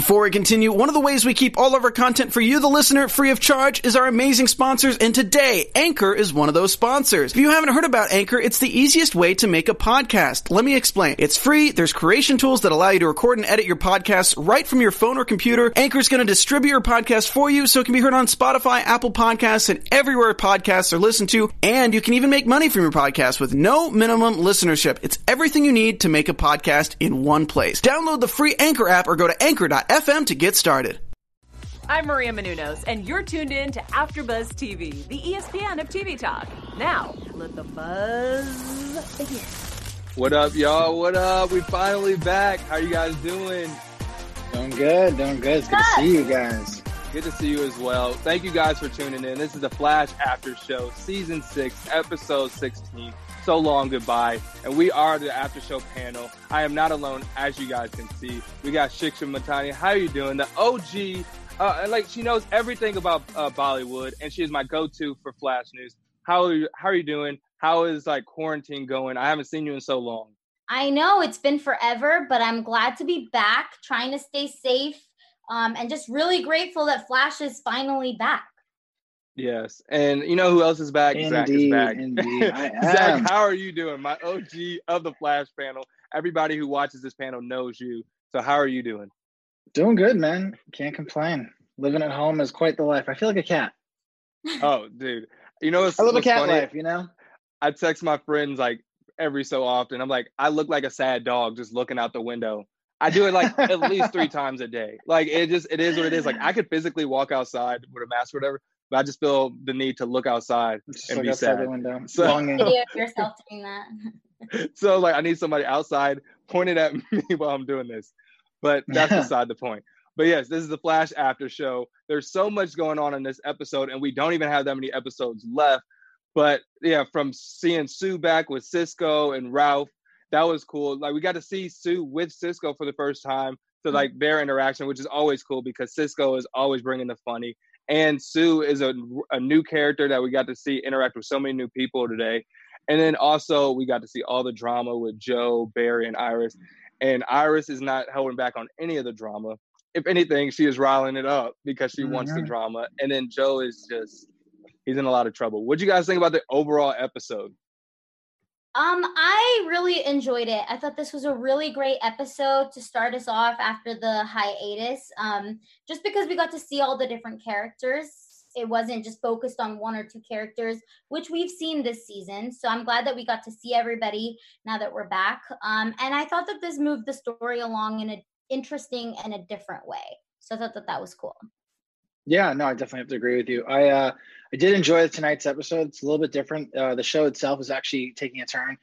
Before we continue, one of the ways we keep all of our content for you, the listener, free of charge is our amazing sponsors, and today, Anchor is one of those sponsors. If you haven't heard about Anchor, it's the easiest way to make a podcast. Let me explain. It's free, there's creation tools that allow you to record and edit your podcasts right from your phone or computer. Anchor's going to distribute your podcast for you so it can be heard on Spotify, Apple Podcasts, and everywhere podcasts are listened to, and you can even make money from your podcast with no minimum listenership. It's everything you need to make a podcast in one place. Download the free Anchor app or go to anchor.fm to get started. I'm Maria Menounos, and you're tuned in to AfterBuzz TV, the ESPN of TV talk. Now, let the buzz begin. What up, y'all? What up? We finally back. How you guys doing? Doing good. It's good to see you guys. Good to see you as well. Thank you guys for tuning in. This is the Flash After Show, Season 6, Episode 16. So long goodbye. And we are the After Show panel. I am not alone, as you guys can see. We got Shiksha Matani. How are you doing? The OG, she knows everything about Bollywood, and she is my go-to for Flash News. How are you doing? How is quarantine going? I haven't seen you in so long. I know it's been forever, but I'm glad to be back, trying to stay safe, and just really grateful that Flash is finally back. Yes, and you know who else is back? Indeed, Zach is back. Indeed, I am. Zach, how are you doing? My OG of the Flash panel. Everybody who watches this panel knows you. So how are you doing? Doing good, man. Can't complain. Living at home is quite the life. I feel like a cat. Oh, dude. You know, I live a cat funny? life, you know? I text my friends every so often. I'm like, I look like a sad dog just looking out the window. I do it at least 3 times a day. It is what it is. I could physically walk outside with a mask or whatever, but I just feel the need to look outside and be sad. The window. So, video of yourself doing that. So I need somebody outside pointing at me while I'm doing this. But that's beside the point. But yes, this is the Flash After Show. There's so much going on in this episode, and we don't even have that many episodes left. But yeah, from seeing Sue back with Cisco and Ralph, that was cool. We got to see Sue with Cisco for the first time. So their interaction, which is always cool because Cisco is always bringing the funny. And Sue is a new character that we got to see interact with so many new people today. And then also we got to see all the drama with Joe, Barry, and Iris. And Iris is not holding back on any of the drama. If anything, she is riling it up because she wants the drama. And then Joe is he's in a lot of trouble. What do you guys think about the overall episode? I really enjoyed it. I thought this was a really great episode to start us off after the hiatus. Just because we got to see all the different characters. It wasn't just focused on 1 or 2 characters, which we've seen this season. So I'm glad that we got to see everybody now that we're back. And I thought that this moved the story along in an interesting and a different way. So I thought that was cool. Yeah, no, I definitely have to agree with you. I did enjoy tonight's episode. It's a little bit different. The show itself is actually taking a turn,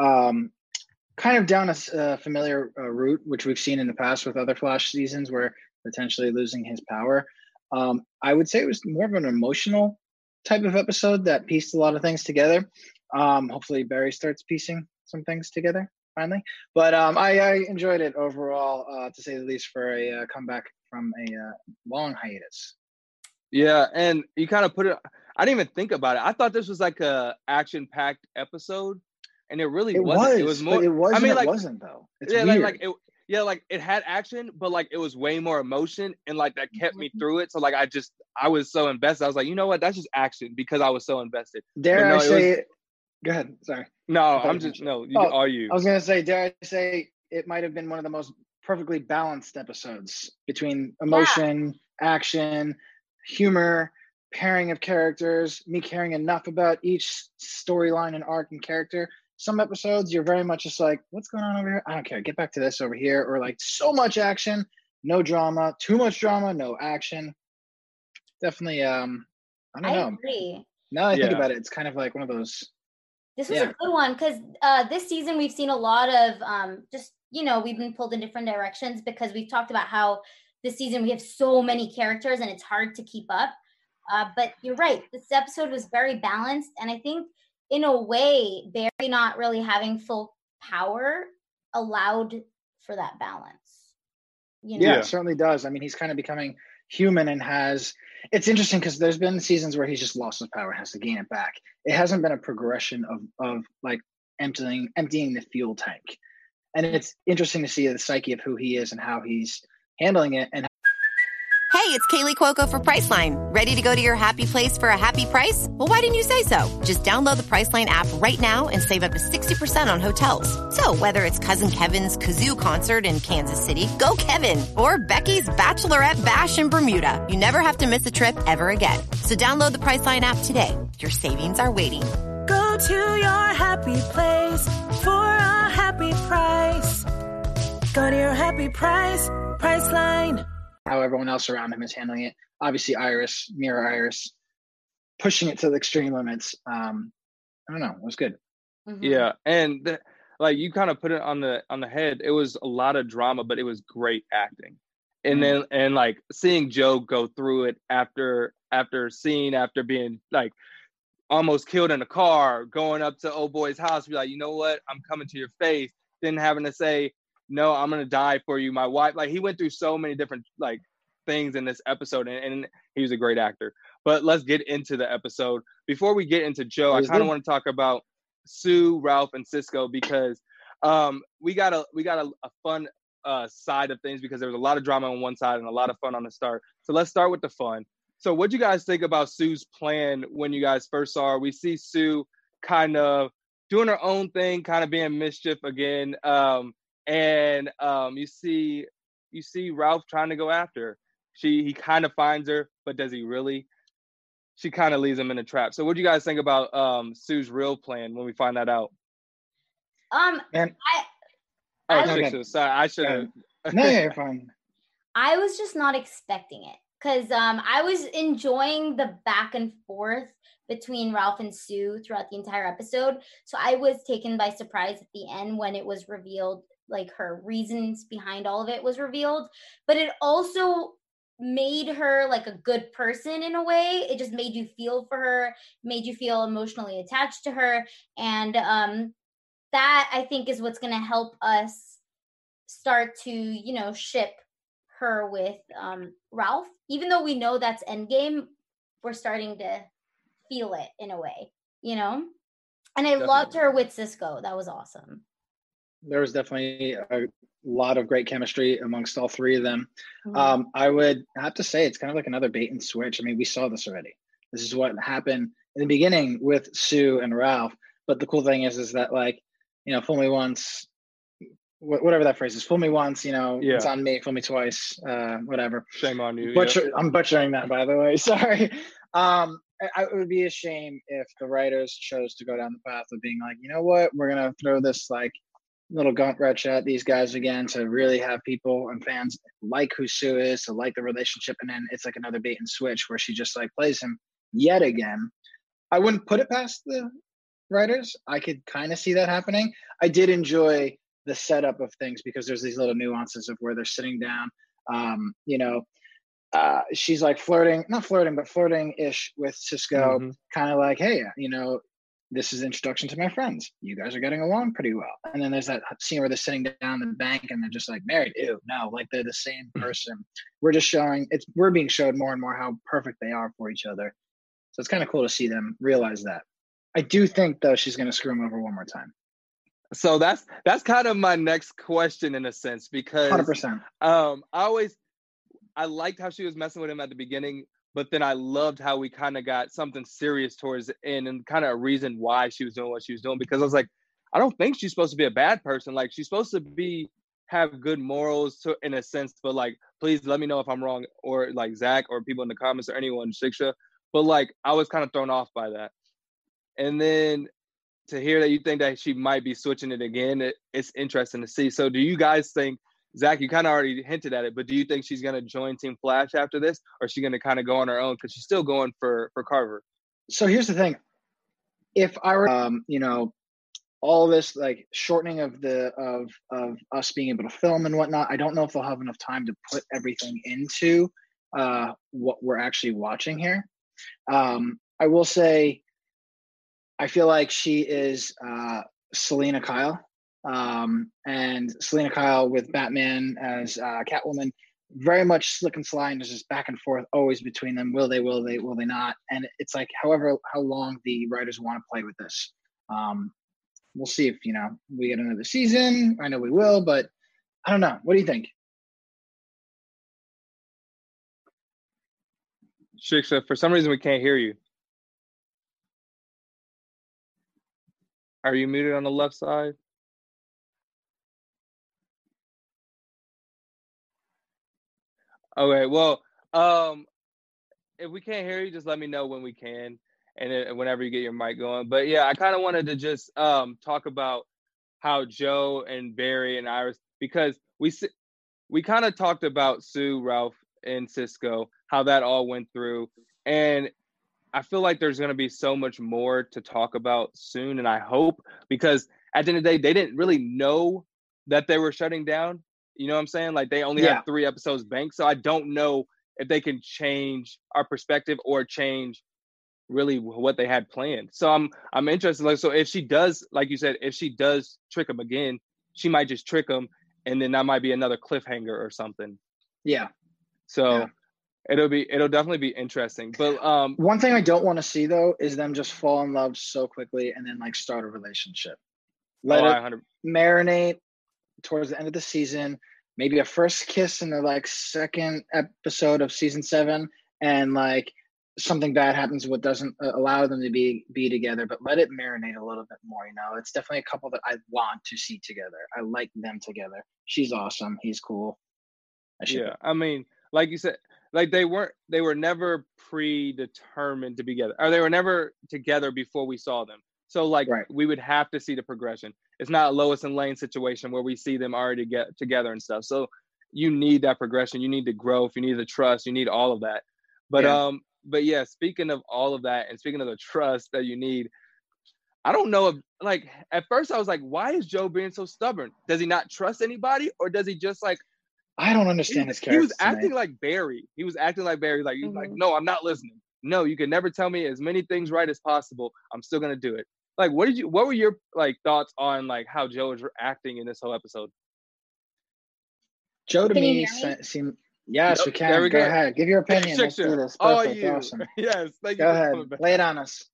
kind of down a familiar route, which we've seen in the past with other Flash seasons, where potentially losing his power. I would say it was more of an emotional type of episode that pieced a lot of things together. Hopefully Barry starts piecing some things together finally. But I enjoyed it overall, to say the least, for a comeback from a long hiatus. Yeah, and you kind of put it, I didn't even think about it. I thought this was a action-packed episode, and it really wasn't. It was more. It wasn't though. It's weird. It had action, but it was way more emotion, and that kept me through it. So I was so invested. I was like, you know what? That's just action because I was so invested. Go ahead. Sorry. No, I'm just Are you? I was gonna say, dare I say, it might have been one of the most perfectly balanced episodes between emotion, action, humor, pairing of characters, me caring enough about each storyline and arc and character. Some episodes you're very much just what's going on over here? I don't care. Get back to this over here. Or so much action, no drama, too much drama, no action. Definitely, I don't know. Agree. Now I think about it, it's kind of one of those. This was a good one because this season we've seen a lot of we've been pulled in different directions because we've talked about how this season we have so many characters and it's hard to keep up. But you're right. This episode was very balanced. And I think in a way, Barry not really having full power allowed for that balance. Yeah, it certainly does. I mean, he's kind of becoming human and it's interesting because there's been seasons where he's just lost his power and has to gain it back. It hasn't been a progression of emptying the fuel tank. And it's interesting to see the psyche of who he is and how he's handling it and it's Kaylee Cuoco for Priceline. Ready to go to your happy place for a happy price? Well, why didn't you say so? Just download the Priceline app right now and save up to 60% on hotels. So whether it's Cousin Kevin's Kazoo Concert in Kansas City, go Kevin, or Becky's Bachelorette Bash in Bermuda, you never have to miss a trip ever again. So download the Priceline app today. Your savings are waiting. Go to your happy place for a happy price. Go to your happy price, Priceline. How everyone else around him is handling it. Obviously, Mirror Iris, pushing it to the extreme limits. I don't know. It was good. Mhm. Yeah, and like you kind of put it on the head. It was a lot of drama, but it was great acting. And then like seeing Joe go through it after being like almost killed in a car, going up to old boy's house, be like, you know what, I'm coming to your face. Then having to say, no, I'm gonna die for you, my wife. Like he went through so many different like things in this episode, and he was a great actor. But let's get into the episode. Before we get into Joe, I kind of want to talk about Sue, Ralph, and Cisco because we got a fun side of things because there was a lot of drama on one side and a lot of fun on the start. So let's start with the fun. So what do you guys think about Sue's plan when you guys first saw her? We see Sue kind of doing her own thing, kind of being mischief again. And you see Ralph trying to go after her. He kind of finds her, but does he really? She kind of leaves him in a trap. So what do you guys think about Sue's real plan when we find that out? Sorry, I should have. No, you're fine. I was just not expecting it because I was enjoying the back and forth between Ralph and Sue throughout the entire episode. So I was taken by surprise at the end when it was revealed, like her reasons behind all of it was revealed. But it also made her like a good person in a way. It just made you feel for her, made you feel emotionally attached to her. And that I think is what's going to help us start to, ship her with Ralph. Even though we know that's endgame, we're starting to feel it in a way, And I loved her with Cisco. That was awesome. There was definitely a lot of great chemistry amongst all three of them. Mm-hmm. I would have to say it's kind of like another bait and switch. I mean, we saw this already. This is what happened in the beginning with Sue and Ralph. But the cool thing is that like, fool me once, whatever that phrase is, fool me once, It's on me, fool me twice, whatever. Shame on you. I'm butchering that, by the way. Sorry. It would be a shame if the writers chose to go down the path of being like, you know what, we're going to throw this like little gut-wrench at these guys again to really have people and fans like who Sue is, to like the relationship, and then it's like another bait and switch where she just like plays him yet again. I wouldn't put it past the writers. I could kind of see that happening. I did enjoy the setup of things because there's these little nuances of where they're sitting down. She's like flirting-ish with Cisco, kind of like, hey, this is introduction to my friends. You guys are getting along pretty well. And then there's that scene where they're sitting down in the bank and they're just like married. Ew, no, like they're the same person. We're being showed more and more how perfect they are for each other. So it's kind of cool to see them realize that. I do think though she's going to screw him over one more time. So that's kind of my next question in a sense, because 100%. I liked how she was messing with him at the beginning, but then I loved how we kind of got something serious towards the end and kind of a reason why she was doing what she was doing. Because I was like, I don't think she's supposed to be a bad person. Like she's supposed to have good morals in a sense, but like, please let me know if I'm wrong, or like Zach or people in the comments or anyone, Shiksha. But like, I was kind of thrown off by that. And then to hear that you think that she might be switching it again, it's interesting to see. So do you guys think, Zach, you kind of already hinted at it, but do you think she's going to join Team Flash after this, or is she going to kind of go on her own because she's still going for Carver? So here's the thing. If I were, all this like shortening of us being able to film and whatnot, I don't know if they'll have enough time to put everything into what we're actually watching here. I will say, I feel like she is Selena Kyle. And Selena Kyle with Batman as Catwoman, very much slick and slide, and there's just back and forth always between them. Will they not? And it's like, how long the writers want to play with this. We'll see if, we get another season. I know we will, but I don't know. What do you think? Shiksha, for some reason we can't hear you. Are you muted on the left side? Okay, well, if we can't hear you, just let me know when we can, and whenever you get your mic going. But yeah, I kind of wanted to just talk about how Joe and Barry and Iris, because we kind of talked about Sue, Ralph, and Cisco, how that all went through, and I feel like there's going to be so much more to talk about soon, and I hope, because at the end of the day, they didn't really know that they were shutting down. You know what I'm saying? Like, they only have 3 episodes banked, so I don't know if they can change our perspective or change really what they had planned. So I'm interested. Like, so if she does, like you said, if she does trick him again, she might just trick him, and then that might be another cliffhanger or something. Yeah. So. Yeah. It'll definitely be interesting. But one thing I don't want to see though is them just fall in love so quickly and then like start a relationship. Let it marinate towards the end of the season, maybe a first kiss in the like second episode of season 7, and like something bad happens what doesn't allow them to be together, but let it marinate a little bit more. You know, it's definitely a couple that I want to see together. I like them together. She's awesome. He's cool. I mean, like you said, like they were never predetermined to be together, or they were never together before we saw them. So like we would have to see the progression. It's not a Lois and Lane situation where we see them already get together and stuff. So you need that progression. You need the growth. You need the trust. You need all of that. But yeah, speaking of all of that and speaking of the trust that you need, I don't know if, like, at first I was like, why is Joe being so stubborn? Does he not trust anybody, or does he just like, I don't understand his character. He was acting like Barry. He was acting like Barry. Like, he was like, no, I'm not listening. No, you can never tell me as many things right as possible. I'm still going to do it. Like, what were your like thoughts on like how Joe is acting in this whole episode? Joe to me seemed, yes, we can. Go ahead. Give your opinion. Let's do this. Perfect. Awesome. Yes. Thank you. Go ahead. Lay it on us.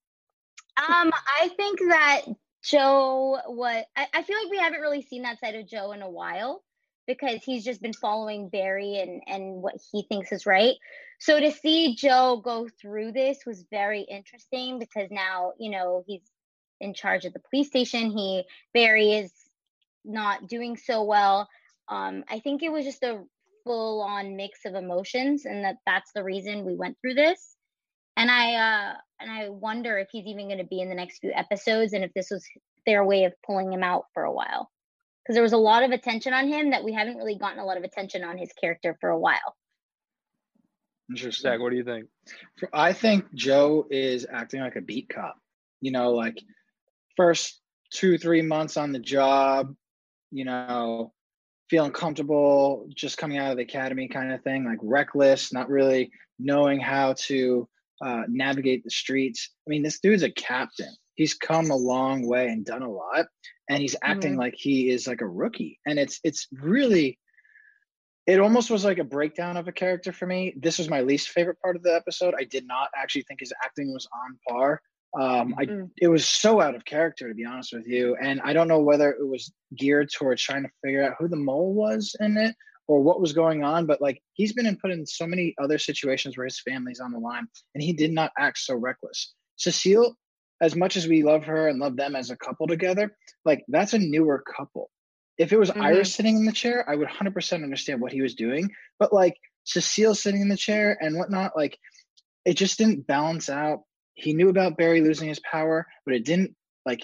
I think that Joe I feel like we haven't really seen that side of Joe in a while, because he's just been following Barry and what he thinks is right. So to see Joe go through this was very interesting, because now, you know, he's in charge of the police station. Barry is not doing so well. I think it was just a full-on mix of emotions, and that's the reason we went through this. And I wonder if he's even going to be in the next few episodes, and if this was their way of pulling him out for a while. Because there was a lot of attention on him that we haven't really gotten a lot of attention on his character for a while. Interesting. Zach, what do you think? I think Joe is acting like a beat cop. You know, like first 2-3 months on the job, you know, feeling comfortable, just coming out of the academy kind of thing, like reckless, not really knowing how to navigate the streets. I mean, this dude's a captain. He's come a long way and done a lot, and he's acting like he is like a rookie. And it's really, it almost was like a breakdown of a character for me. This was my least favorite part of the episode. I did not actually think his acting was on par. It was so out of character, to be honest with you. And I don't know whether it was geared towards trying to figure out who the mole was in it or what was going on, but like he's been put in so many other situations where his family's on the line, and he did not act so reckless. Cecile, as much as we love her and love them as a couple together, like that's a newer couple. If it was Iris sitting in the chair, I would 100% understand what he was doing. But like Cecile sitting in the chair and whatnot, like it just didn't balance out. He knew about Barry losing his power, but it didn't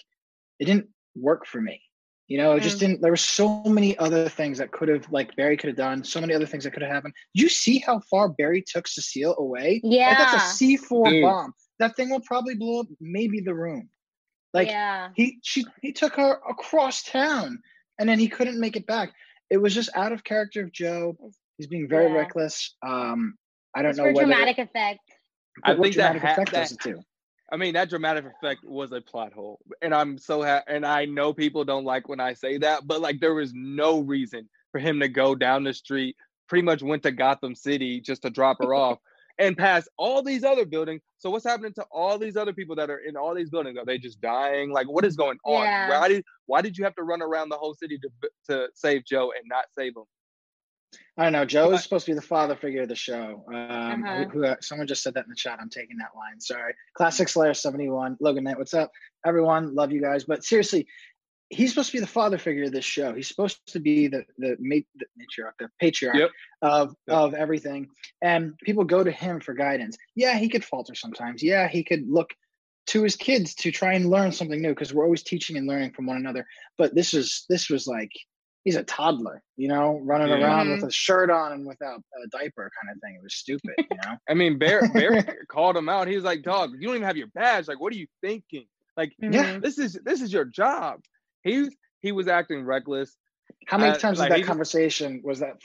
work for me. You know, it just didn't. There were so many other things that Barry could have done. So many other things that could have happened. Did you see how far Barry took Cecile away? Yeah, like, that's a C4 bomb. That thing will probably blow up maybe the room. Like he took her across town, and then he couldn't make it back. It was just out of character of Joe. He's being very reckless. I don't know whether dramatic effect. I think dramatic effect does it too. I mean, that dramatic effect was a plot hole, and I'm so happy. And I know people don't like when I say that, but like there was no reason for him to go down the street. Pretty much went to Gotham City just to drop her off, and pass all these other buildings. So what's happening to all these other people that are in all these buildings? Are they just dying? Like, what is going on? Why did you have to run around the whole city to save Joe and not save him? I don't know. Joe is supposed to be the father figure of the show. Uh-huh. Someone just said that in the chat. I'm taking that line. Sorry. Classic Slayer 71. Logan Knight, what's up? Everyone, love you guys. But seriously, he's supposed to be the father figure of this show. He's supposed to be the matriarch, the patriarch of everything. And people go to him for guidance. Yeah, he could falter sometimes. Yeah, he could look to his kids to try and learn something new because we're always teaching and learning from one another. But this was like, he's a toddler, running around with a shirt on and without a diaper kind of thing. It was stupid, I mean, Bear called him out. He was like, dog, you don't even have your badge. Like, what are you thinking? Like, this is your job. He was acting reckless. How many times was that conversation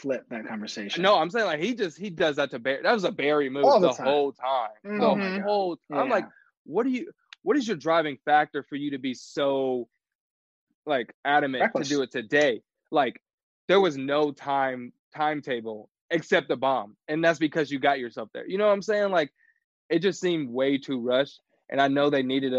No, I'm saying like he does that to Barry. That was a Barry move all the whole time. Oh my God. Whole time. I'm like, what is your driving factor for you to be so like adamant reckless to do it today? Like there was no timetable except the bomb. And that's because you got yourself there. You know what I'm saying? Like it just seemed way too rushed. And I know they needed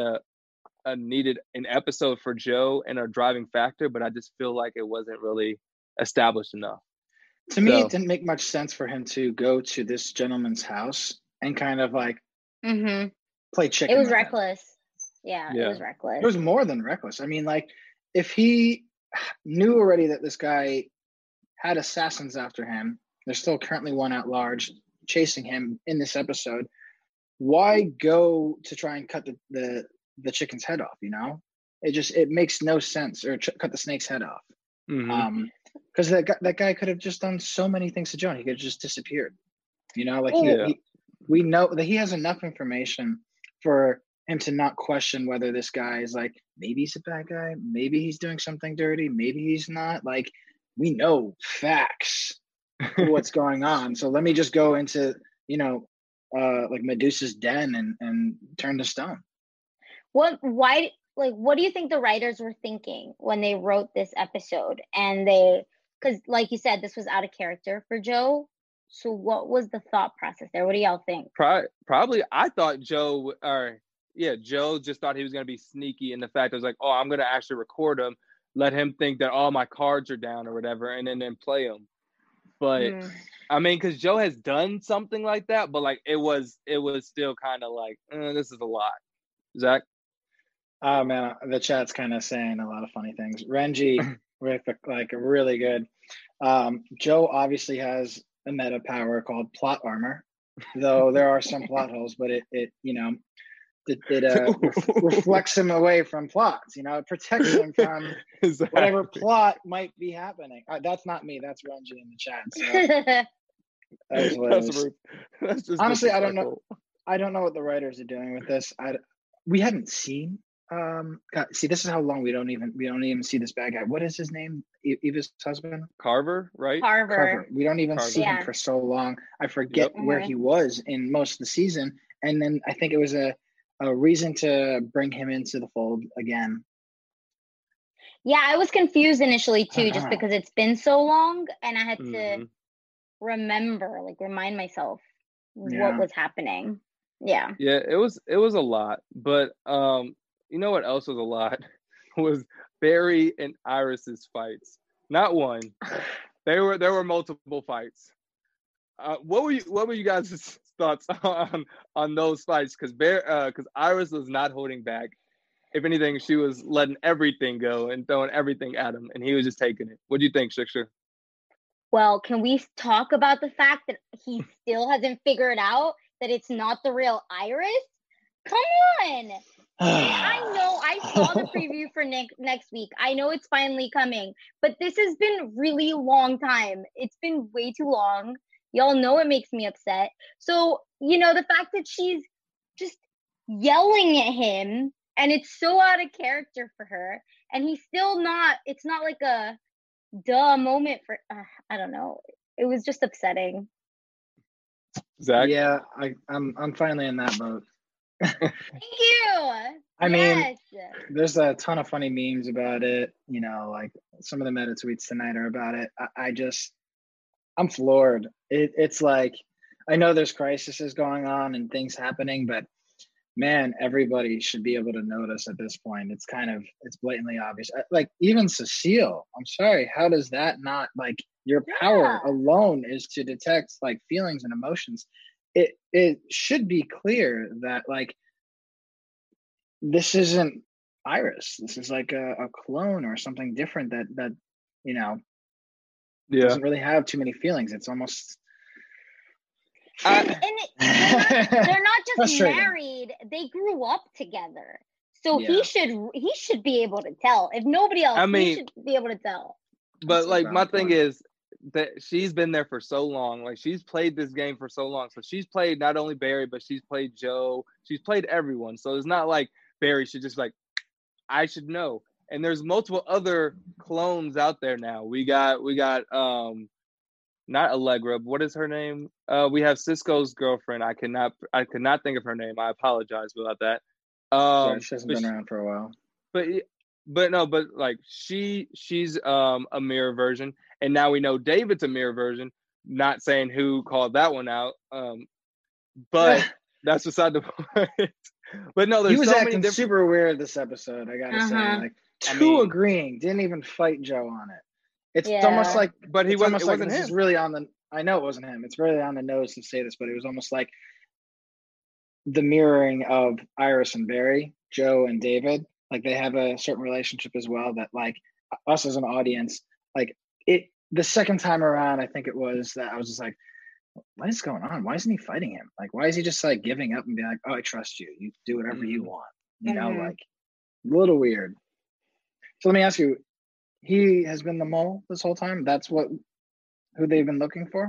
an episode for Joe and a driving factor, but I just feel like it wasn't really established enough. To me, it didn't make much sense for him to go to this gentleman's house and kind of like play chicken. It was reckless. Yeah, it was reckless. It was more than reckless. I mean, like if he knew already that this guy had assassins after him, there's still currently one at large chasing him in this episode. Why go to try and cut the chicken's head off? It makes no sense. Or cut the snake's head off. Because that guy could have just done so many things to Joan. He could have just disappeared. We know that he has enough information for him to not question whether this guy is like, maybe he's a bad guy, maybe he's doing something dirty, maybe he's not. Like, we know facts for what's going on. So let me just go into, like Medusa's den and turn to stone. What do you think the writers were thinking when they wrote this episode? And because like you said, this was out of character for Joe. So what was the thought process there? What do y'all think? Probably, I thought Joe just thought he was going to be sneaky in the fact that it was like, oh, I'm going to actually record him, let him think that all my cards are down or whatever, and then play him. But I mean, because Joe has done something like that, but like it was still kind of like, this is a lot. Zach? Oh man, the chat's kind of saying a lot of funny things. Renji with like a really good. Joe obviously has a meta power called plot armor, though there are some plot holes, but it reflects him away from plots. It protects him from whatever plot might be happening. That's not me. That's Renji in the chat. So that's just honestly, I don't know. I don't know what the writers are doing with this. We hadn't seen. See, this is how long we don't even see this bad guy. What is his name? Eva's husband? Carver, right? Carver. We don't even see him for so long. I forget where he was in most of the season. And then I think it was a reason to bring him into the fold again. Yeah, I was confused initially too, just because it's been so long and I had to remind myself what was happening. Yeah. Yeah, it was a lot. But you know what else was a lot? Was Barry and Iris's fights. Not one. There were multiple fights. What were you guys' thoughts on those fights? Because Iris was not holding back. If anything, she was letting everything go and throwing everything at him, and he was just taking it. What do you think, Shiksha? Well, can we talk about the fact that he still hasn't figured out that it's not the real Iris? Come on! I know I saw the preview for next week. I know it's finally coming, but this has been really long time. It's been way too long. Y'all know it makes me upset. So, the fact that she's just yelling at him and it's so out of character for her and he's still not, it's not like a duh moment for, I don't know. It was just upsetting. Zach? Yeah, I'm finally in that boat. Thank you. I mean, there's a ton of funny memes about it. Like some of the meta tweets tonight are about it. I'm floored. It's like, I know there's crises going on and things happening, but man, everybody should be able to notice at this point. It's blatantly obvious. Like even Cecile, I'm sorry. How does that not, like, Your power alone is to detect like feelings and emotions. It should be clear that like this isn't Iris. This is like a clone or something different that you know doesn't really have too many feelings. It's almost they're not just frustrating. married, they grew up together. So he should be able to tell. If nobody else, he should be able to tell. But like my thing is that she's been there for so long. Like she's played this game for so long. So she's played not only Barry, but she's played Joe. She's played everyone. So it's not like Barry should just like, I should know. And there's multiple other clones out there now. We got not Allegra. What is her name? We have Cisco's girlfriend. I could not think of her name. I apologize about that. She hasn't been around for a while. But like she's a mirror version, and now we know David's a mirror version. Not saying who called that one out, but that's beside the point. But no, there's he was so acting many different... super weird this episode. I gotta say, like agreeing, didn't even fight Joe on it. It's almost like, but he wasn't. It wasn't this him. is really on the. I know it wasn't him. It's really on the nose to say this, but it was almost like the mirroring of Iris and Barry, Joe and David. Like they have a certain relationship as well. That like us as an audience, like it. The second time around, I think it was that I was just like, what is going on? Why isn't he fighting him? Like, why is he just like giving up and being like, oh, I trust you. You do whatever you want. You know, like a little weird. So let me ask you, he has been the mole this whole time? That's who they've been looking for?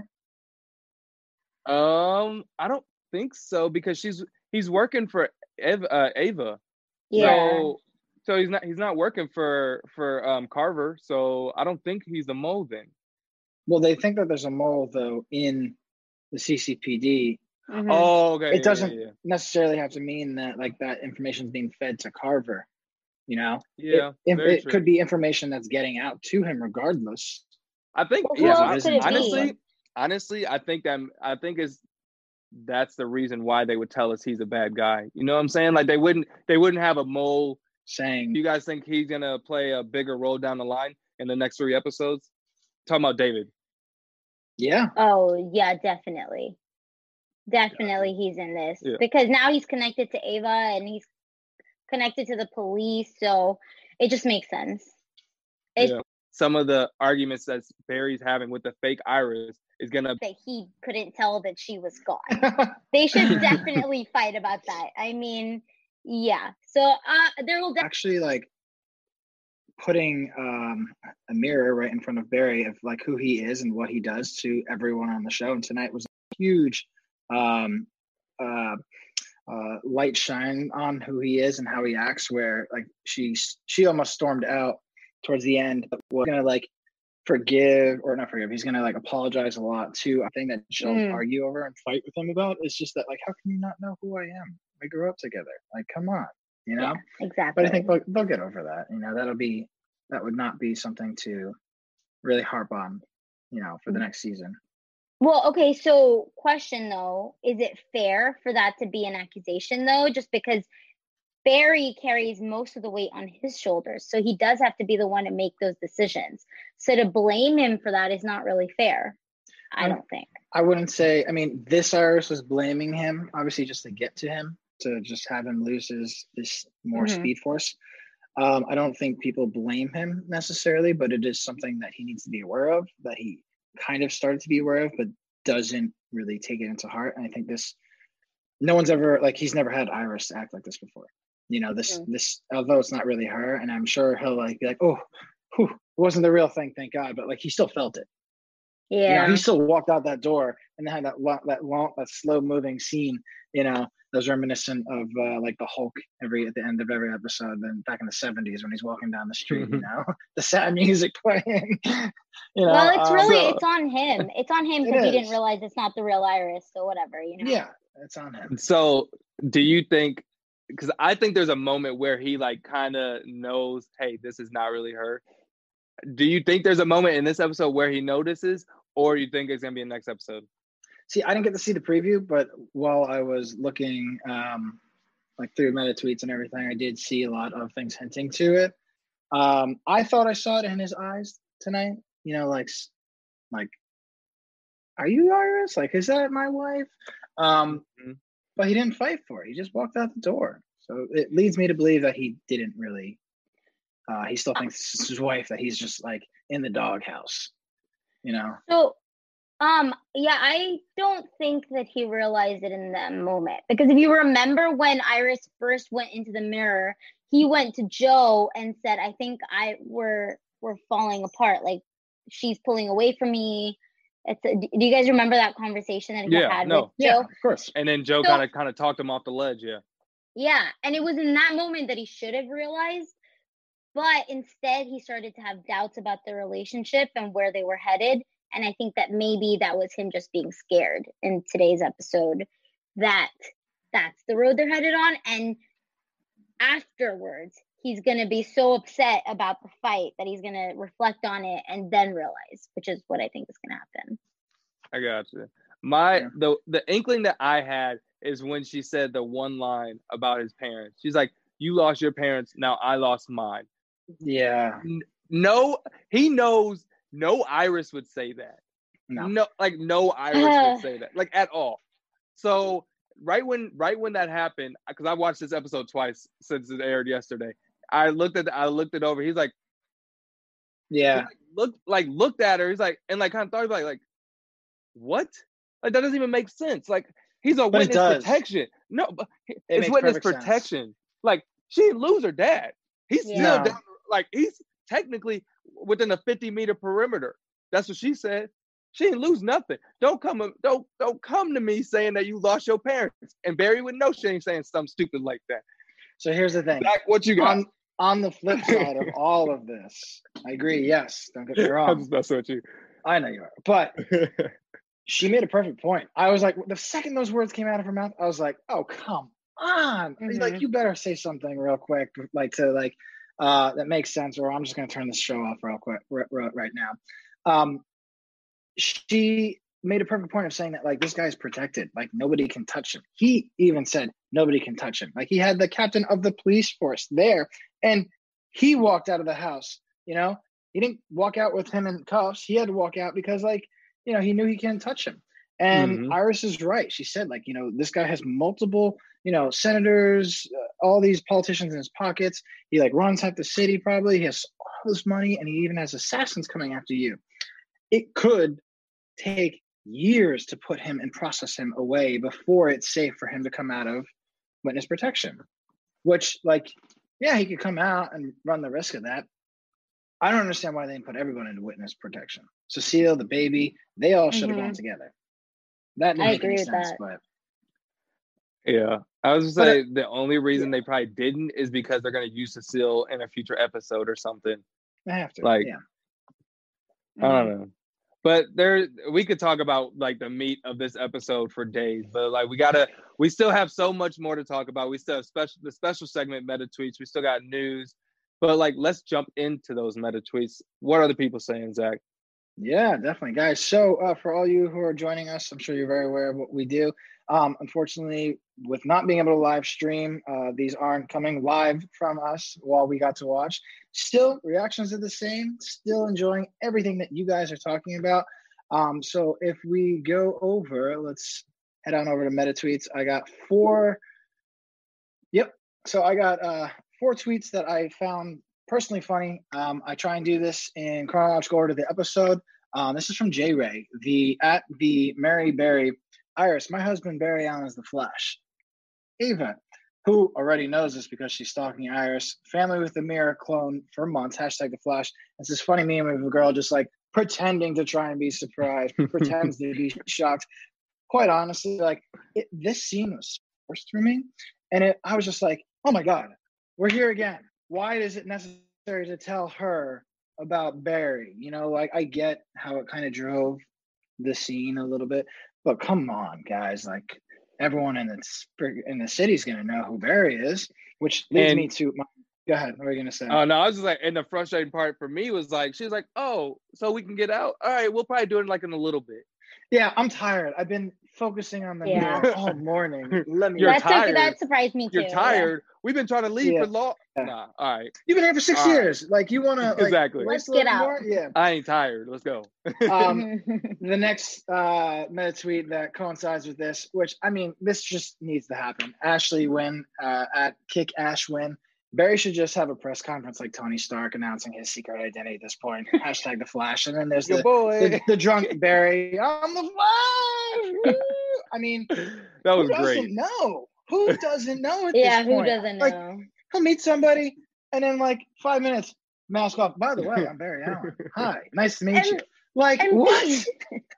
I don't think so because he's working for Ava. Yeah. So he's not working for Carver. So I don't think he's the mole then. Well, they think that there's a mole though in the CCPD. Oh, okay. It doesn't necessarily have to mean that like that information is being fed to Carver. You know, it could be information that's getting out to him regardless. I think, honestly, I think that's the reason why they would tell us he's a bad guy. You know what I'm saying? Like they wouldn't have a mole saying, "Do you guys think he's gonna play a bigger role down the line in the next 3 episodes?" Talking about David. Yeah. Oh yeah, definitely. Definitely, he's in this because now he's connected to Ava and he's connected to the police, so it just makes sense. Some of the arguments that Barry's having with the fake Iris is gonna that he couldn't tell that she was gone. They should definitely fight about that. I mean, yeah. So there will actually like putting a mirror right in front of Barry of like who he is and what he does to everyone on the show. And tonight was a huge light shine on who he is and how he acts, where like she almost stormed out towards the end, but was gonna like he's gonna like apologize a lot too. I think that she'll argue over and fight with him about is just that like, how can you not know who I am? We grew up together. Like, come on, you know? Yeah, exactly. But I think they'll get over that. You know, that would not be something to really harp on, you know, for the next season. Well, okay, so question though, is it fair for that to be an accusation though? Just because Barry carries most of the weight on his shoulders, so he does have to be the one to make those decisions. So to blame him for that is not really fair, I don't think. I wouldn't say, I mean, this Iris was blaming him, obviously just to get to him, to just have him lose this more speed force. I don't think people blame him necessarily, but it is something that he needs to be aware of, that he kind of started to be aware of, but doesn't really take it into heart. And I think no one's ever, like, he's never had Iris act like this before. You know, this, although it's not really her, and I'm sure he'll like be like, oh, it wasn't the real thing, thank God, but like he still felt it. Yeah, you know, he still walked out that door and had that slow moving scene. You know, that was reminiscent of like the Hulk at the end of every episode. Then back in the 70s when he's walking down the street, you know, the sad music playing. You know, well, it's really it's on him. It's on him because he didn't realize it's not the real Iris, so whatever. You know. Yeah, it's on him. So, do you think? Because I think there's a moment where he like kind of knows, hey, this is not really her. Do you think there's a moment in this episode where he notices, or you think it's gonna be in the next episode? See, I didn't get to see the preview, but while I was looking like through meta tweets and everything, I did see a lot of things hinting to it. I thought I saw it in his eyes tonight. You know, like like, are you Iris? Like, is that my wife? But he didn't fight for it. He just walked out the door. So it leads me to believe that he didn't really, he still thinks it's his wife, that he's just like in the doghouse, you know? So, yeah, I don't think that he realized it in that moment. Because if you remember when Iris first went into the mirror, he went to Joe and said, I think we're falling apart. Like, she's pulling away from me. Do you guys remember that conversation that he had with Joe? Yeah, of course. And then Joe kind of talked him off the ledge, Yeah, and it was in that moment that he should have realized. But instead, he started to have doubts about their relationship and where they were headed. And I think that maybe that was him just being scared in today's episode, that that's the road they're headed on. And afterwards, he's going to be so upset about the fight that he's going to reflect on it and then realize, which is what I think is going to happen. I got you. The inkling that I had is when she said the one line about his parents. She's like, you lost your parents, now I lost mine. Yeah. No, he knows no Iris would say that. No Iris would say that, like, at all. So right when that happened, because I watched this episode twice since it aired yesterday, I looked it over. He's like, yeah, looked at her. He's like, and like kind of thought like, what? Like, that doesn't even make sense. Like, he's a witness protection. No, but it's witness protection. Sense. Like, she didn't lose her dad. He's still down. Like, he's technically within a 50-meter perimeter. That's what she said. She didn't lose nothing. Don't come to me saying that you lost your parents. And Barry would know she ain't saying something stupid like that. So here's the thing. Zach, what you got? On the flip side of all of this, I agree. Yes, don't get me wrong. I'm just messing with you. I know you are, but she made a perfect point. I was like, the second those words came out of her mouth, I was like, oh, come on. Mm-hmm. Like, you better say something real quick, that makes sense, or I'm just going to turn this show off real quick right now. She made a perfect point of saying that, like, this guy's protected. Like, nobody can touch him. He even said nobody can touch him. Like, he had the captain of the police force there, and he walked out of the house, you know? He didn't walk out with him in cuffs. He had to walk out because, like, you know, he knew he can't touch him. And Iris is right. She said, like, you know, this guy has multiple, you know, senators, all these politicians in his pockets. He, like, runs half the city probably. He has all this money, and he even has assassins coming after you. It could take years to put him and process him away before it's safe for him to come out of witness protection. Which, like, yeah, he could come out and run the risk of that. I don't understand why they didn't put everyone into witness protection. Cecile, the baby, they all should have gone together. That didn't make any sense, but yeah. I was just saying the only reason they probably didn't is because they're going to use Cecile in a future episode or something. They have to. Like, I don't know. But we could talk about, like, the meat of this episode for days, but, like, we still have so much more to talk about. We still have the special segment meta tweets. We still got news, but, like, let's jump into those meta tweets. What are the people saying, Zach? Yeah, definitely, guys. So for all you who are joining us, I'm sure you're very aware of what we do. Unfortunately, with not being able to live stream, these aren't coming live from us while we got to watch. Still, reactions are the same. Still enjoying everything that you guys are talking about. So if we go over, let's head on over to meta tweets. I got 4. Yep. So I got 4 tweets that I found personally funny. I try and do this in chronological order of the episode. This is from J Ray, at the Mary Berry. Iris, my husband Barry Allen is the Flash. Ava, who already knows this because she's stalking Iris. Family with the mirror clone for months. # the Flash. It's this funny meme of a girl just, like, pretending to try and be surprised, pretends to be shocked. Quite honestly, like, this scene was forced through me, and I was just like, oh my God, we're here again. Why is it necessary to tell her about Barry? You know, like, I get how it kind of drove the scene a little bit, but come on, guys. Like, everyone in the city is going to know who Barry is, which leads me to go ahead. What are you going to say? No, I was just like, and the frustrating part for me was, like, she was like, oh, so we can get out? All right, we'll probably do it, like, in a little bit. Yeah, I'm tired. I've been focusing on the Yeah. meal all morning. Let me. You're That tired. surprised me too. You're tired. We've been trying to leave Yeah. for long. Nah, all right. You've been here for 6 All right. years. Like you want to like Exactly. waste Let's a little get out. more? Yeah. I ain't tired. Let's go. The next meta tweet that coincides with this, which I mean, this just needs to happen. Ashley Wynn at Kick Ash Wynn. Barry should just have a press conference like Tony Stark announcing his secret identity at this point. Hashtag the Flash. And then there's Your boy. the drunk Barry. I'm the Flash. Woo! I mean, That was who doesn't great. know? Who doesn't know at Yeah, this who point? doesn't Like, know? he'll meet somebody and then like 5 minutes, mask off. By the way, I'm Barry Allen. Hi, nice to meet you. Like, and what?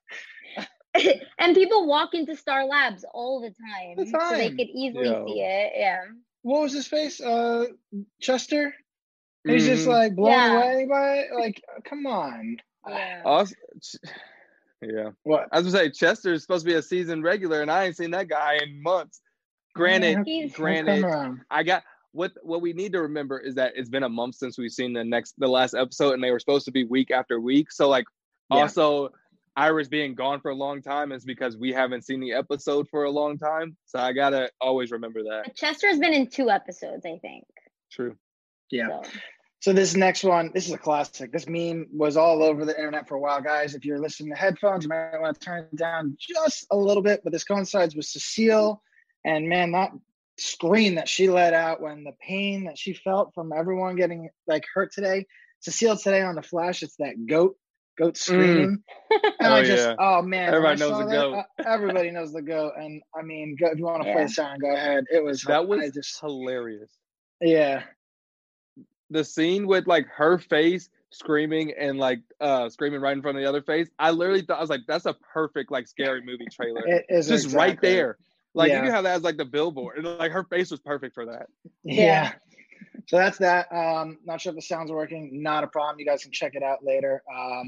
And people walk into Star Labs all the time, so they time. could easily Yo. see it. Yeah. What was his face? Chester? And he's just Mhm. like blown Yeah. away by it. Like, come on. Yeah. Also, yeah. What? I was gonna say Chester is supposed to be a season regular, and I ain't seen that guy in months. Granted, He's- granted, Come around. I got what we need to remember is that it's been a month since we've seen the last episode, and they were supposed to be week after week. So like, Yeah. also Iris being gone for a long time is because we haven't seen the episode for a long time. So I gotta always remember that. But Chester's been in 2 episodes, I think. True. Yeah. So. So this next one, this is a classic. This meme was all over the internet for a while, guys. If you're listening to headphones, you might want to turn it down just a little bit. But this coincides with Cecile. And man, that scream that she let out when the pain that she felt from everyone getting like hurt today. Cecile today on the Flash, it's that goat screaming. And Oh, I just, yeah. oh man, when I Everybody knows saw the that, goat. everybody knows the goat. And I mean, if you want to play Yeah. the sound, go ahead. It was That was I just, hilarious. yeah. The scene with like her face screaming and like screaming right in front of the other face. I literally thought, I was like, that's a perfect like scary movie trailer. It is Just right exactly. there. Like Yeah. you can have that as like the billboard. And like her face was perfect for that. Yeah. So that's that. Not sure if the sound's working. Not a problem. You guys can check it out later.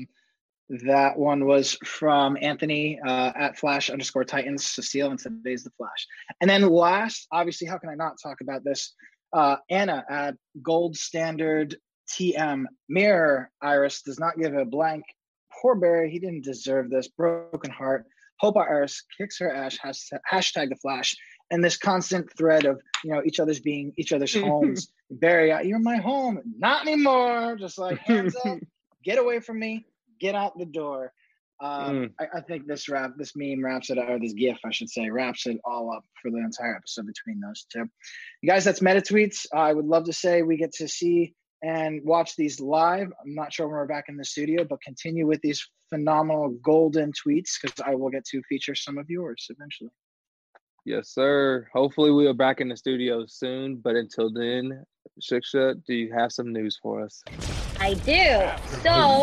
That one was from Anthony at Flash_Titans, Cecile, and today's the Flash. And then last, obviously, how can I not talk about this? Anna at Gold Standard TM. Mirror Iris does not give a blank. Poor Barry, he didn't deserve this. Broken heart. Hope Iris kicks her ass. Hashtag the Flash. And this constant thread of, you know, each other's being each other's homes. Barry, you're my home. Not anymore. Just like hands up. Get away from me. Get out the door. I think this meme wraps it up, or this GIF, I should say, wraps it all up for the entire episode between those two. You guys, that's Meta Tweets. I would love to say we get to see and watch these live. I'm not sure when we're back in the studio, but continue with these phenomenal golden tweets because I will get to feature some of yours eventually. Yes, sir. Hopefully we are back in the studio soon. But until then, Shiksha, do you have some news for us? I do.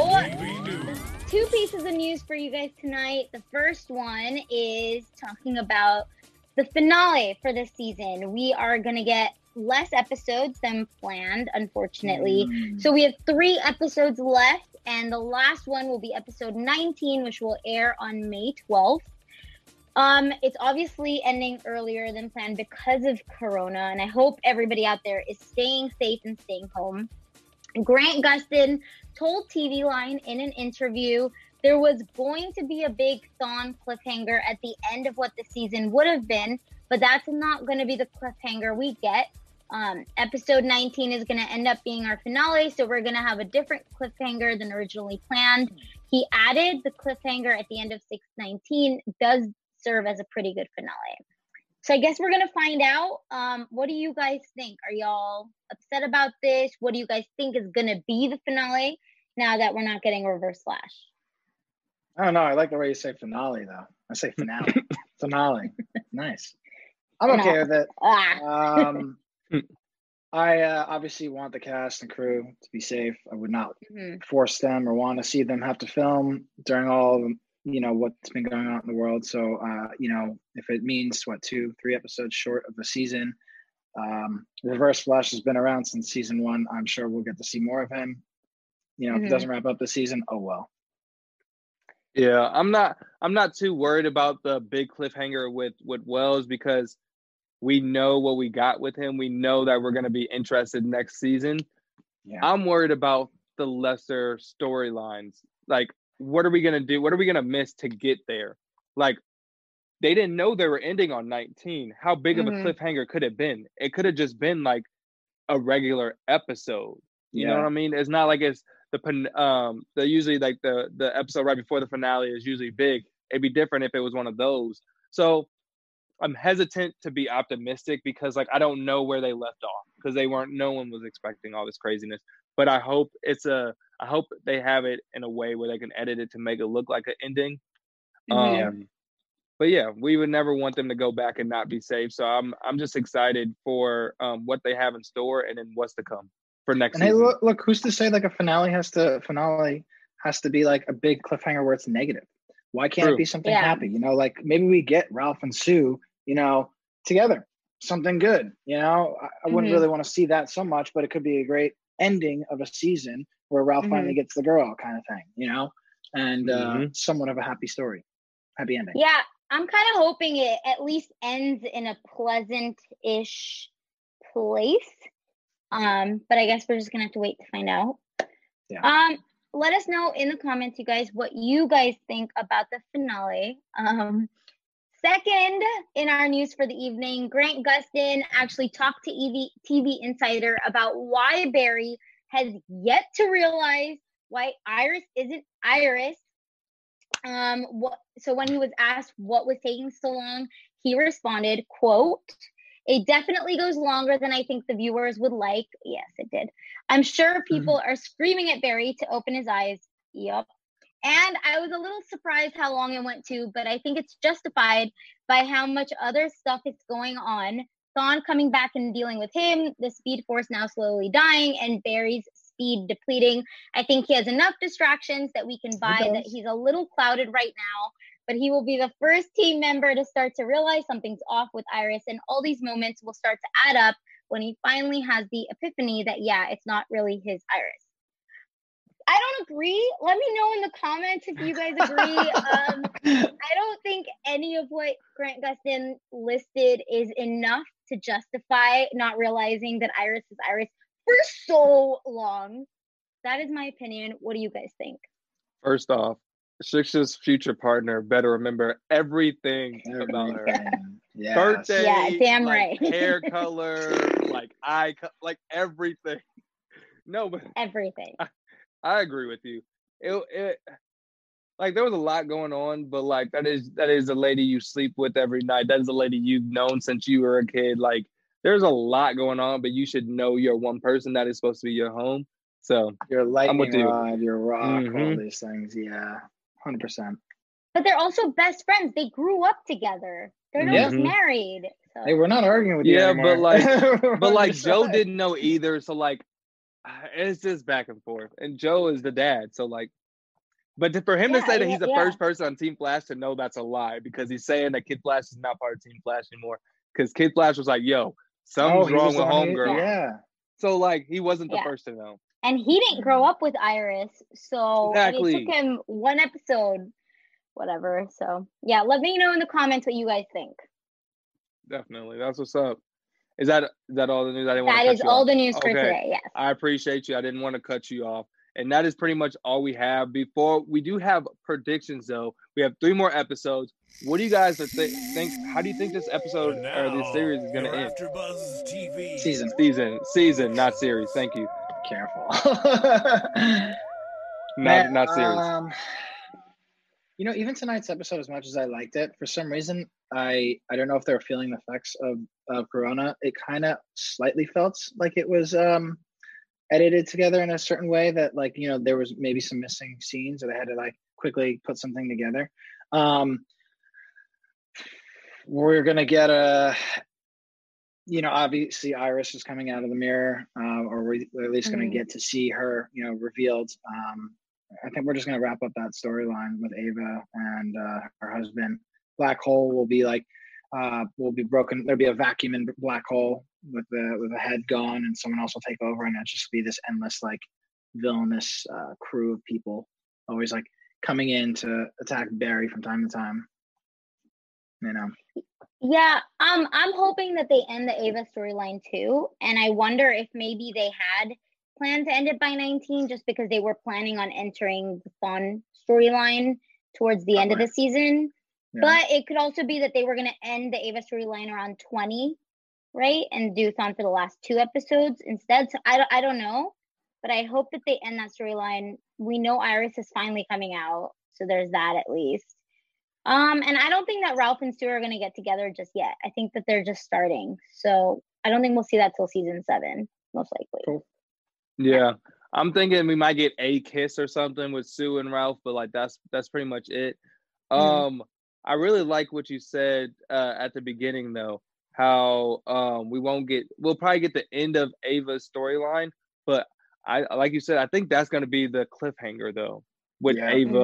So, 2 pieces of news for you guys tonight. The first one is talking about the finale for this season. We are going to get less episodes than planned, unfortunately. So we have 3 episodes left, and the last one will be episode 19, which will air on May 12th. It's obviously ending earlier than planned because of Corona, and I hope everybody out there is staying safe and staying home. Grant Gustin told TV Line in an interview there was going to be a big Thawne cliffhanger at the end of what the season would have been, but that's not going to be the cliffhanger we get. Episode 19 is going to end up being our finale, so we're going to have a different cliffhanger than originally planned. He added the cliffhanger at the end of 619 does serve as a pretty good finale. So I guess we're going to find out. What do you guys think? Are y'all upset about this? What do you guys think is going to be the finale now that we're not getting Reverse Flash? I don't know. I like the way you say finale, though. I say finale. Finale. Nice. I'm okay with it. I obviously want the cast and crew to be safe. I would not force them or want to see them have to film during all, you know, what's been going on in the world. So, you know, if it means 2-3 episodes short of a season, Reverse Flash has been around since season 1. I'm sure we'll get to see more of him. You know, if it doesn't wrap up the season, oh well. Yeah, I'm not too worried about the big cliffhanger with Wells because we know what we got with him. We know that we're going to be interested next season. Yeah. I'm worried about the lesser storylines. Like, what are we going to do? What are we going to miss to get there? Like, they didn't know they were ending on 19. How big of a cliffhanger could it have been? It could have just been like a regular episode. You know what I mean? It's not like it's the usually like the episode right before the finale is usually big. It'd be different if it was one of those. So I'm hesitant to be optimistic because like I don't know where they left off because no one was expecting all this craziness. But I hope I hope they have it in a way where they can edit it to make it look like an ending. But yeah, we would never want them to go back and not be safe. So I'm just excited for what they have in store and then what's to come for next season. Hey, look, who's to say like a finale has to be like a big cliffhanger where it's negative? Why can't it be something happy? You know, like maybe we get Ralph and Sue, you know, together, something good. You know, I wouldn't really want to see that so much, but it could be a great ending of a season where Ralph finally gets the girl, kind of thing. You know, and somewhat of a happy story, happy ending. Yeah. I'm kind of hoping it at least ends in a pleasant-ish place. But I guess we're just gonna have to wait to find out. Yeah. Let us know in the comments, you guys, what you guys think about the finale. Second, in our news for the evening, Grant Gustin actually talked to TV Insider about why Barry has yet to realize why Iris isn't Iris. So when he was asked what was taking so long, he responded, quote, "It definitely goes longer than I think the viewers would like." Yes, it did. "I'm sure people are screaming at Barry to open his eyes." Yup. And I was a little surprised how long it went to, but I think it's justified by how much other stuff is going on. Thawne coming back and dealing with him, the Speed Force now slowly dying, and Barry's speed depleting. I think he has enough distractions that we can buy that he's a little clouded right now, but he will be the first team member to start to realize something's off with Iris, and all these moments will start to add up when he finally has the epiphany that, yeah, it's not really his Iris. I don't agree. Let me know in the comments if you guys agree. I don't think any of what Grant Gustin listed is enough to justify not realizing that Iris is Iris for so long. That is my opinion. What do you guys think? First off, Six's future partner better remember everything about her. Yes. Birthday, damn like, right. hair color, like eye, like everything. No, but everything. I agree with you. It like there was a lot going on, but like that is the lady you sleep with every night. That is the lady you've known since you were a kid. Like there's a lot going on, but you should know you're one person that is supposed to be your home. So your lightning rod, your rock, all these things. Yeah, 100%. But they're also best friends. They grew up together. They're not just married. So. Hey, we're not arguing with you anymore. but like Joe didn't know either. So like. It's just back and forth, and Joe is the dad, so like, but for him to say that he's the first person on Team Flash to know that's a lie because he's saying that Kid Flash is not part of Team Flash anymore because Kid Flash was like, "Yo, something's wrong with Homegirl." Yeah. So like, he wasn't the first to know, and he didn't grow up with Iris, so exactly. It took him one episode, whatever. So yeah, let me know in the comments what you guys think. Definitely, that's what's up. Is that all the news? I didn't want to cut you off. That is all the news for today, yes. I appreciate you. I didn't want to cut you off. And that is pretty much all we have. Before we do have predictions, though. We have 3 more episodes. What do you guys think? How do you think this episode or this series is going to end? AfterBuzz TV. Season, not series. Thank you. Careful. not series. You know, even tonight's episode, as much as I liked it, for some reason, I don't know if they were feeling the effects of Corona. It kind of slightly felt like it was edited together in a certain way that, like, you know, there was maybe some missing scenes or they had to like quickly put something together. We're gonna get you know, obviously Iris is coming out of the mirror, or we're at least gonna get to see her, you know, revealed. I think we're just going to wrap up that storyline with Ava and her husband. Black hole will be like, will be broken. There'll be a vacuum in black hole with the head gone, and someone else will take over, and it'll just be this endless like villainous crew of people always like coming in to attack Barry from time to time. You know. Yeah, I'm hoping that they end the Ava storyline too, and I wonder if maybe they had planned to end it by 19 just because they were planning on entering the Thawne storyline towards the end of the season. But it could also be that they were going to end the Ava storyline around 20, right? And do Thawne for the last 2 episodes instead. So I don't know, but I hope that they end that storyline. We know Iris is finally coming out, so there's that at least. And I don't think that Ralph and Stu are going to get together just yet. I think that they're just starting. So I don't think we'll see that till season 7, most likely. Cool. Yeah. I'm thinking we might get a kiss or something with Sue and Ralph, but like that's pretty much it. I really like what you said at the beginning, though, how we'll probably get the end of Ava's storyline, but like you said, I think that's going to be the cliffhanger, though, with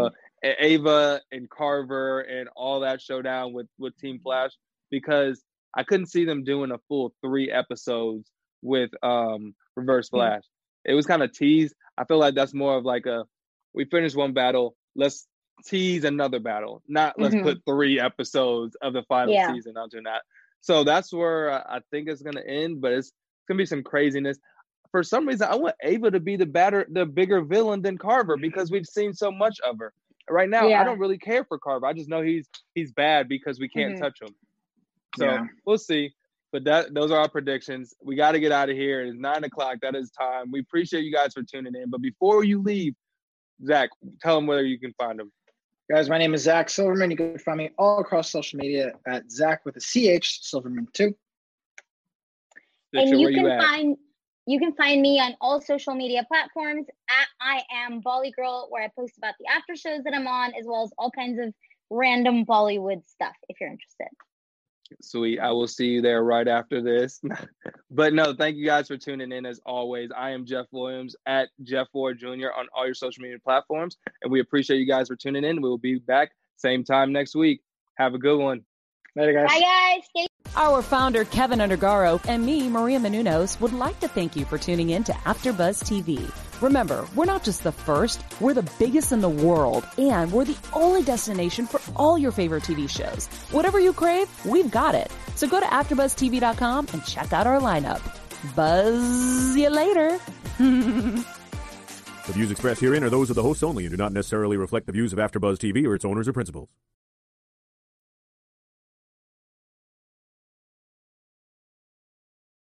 Ava and Carver and all that showdown with Team Flash, because I couldn't see them doing a full 3 episodes with Reverse Flash. It was kind of teased. I feel like that's more of like we finished one battle, let's tease another battle, not let's put 3 episodes of the final season onto that. So that's where I think it's going to end, but it's going to be some craziness. For some reason, I want Ava to be the bigger villain than Carver, because we've seen so much of her. Right now, I don't really care for Carver. I just know he's bad because we can't touch him. So we'll see. But those are our predictions. We got to get out of here. It's 9:00. That is time. We appreciate you guys for tuning in. But before you leave, Zach, tell them where you can find them. Guys, my name is Zach Silverman. You can find me all across social media at Zach with a CH Silverman 2. And you can find me on all social media platforms at I Am Bolly Girl, where I post about the after shows that I'm on, as well as all kinds of random Bollywood stuff if you're interested. Sweet. I will see you there right after this. But no, thank you guys for tuning in as always. I am Jeff Williams at Jeff Ward Jr. on all your social media platforms. And we appreciate you guys for tuning in. We will be back same time next week. Have a good one. Later, guys. Bye, guys. Our founder, Kevin Undergaro, and me, Maria Menounos, would like to thank you for tuning in to AfterBuzz TV. Remember, we're not just the first, we're the biggest in the world, and we're the only destination for all your favorite TV shows. Whatever you crave, we've got it. So go to AfterBuzzTV.com and check out our lineup. Buzz you later. The views expressed herein are those of the hosts only and do not necessarily reflect the views of AfterBuzz TV or its owners or principals.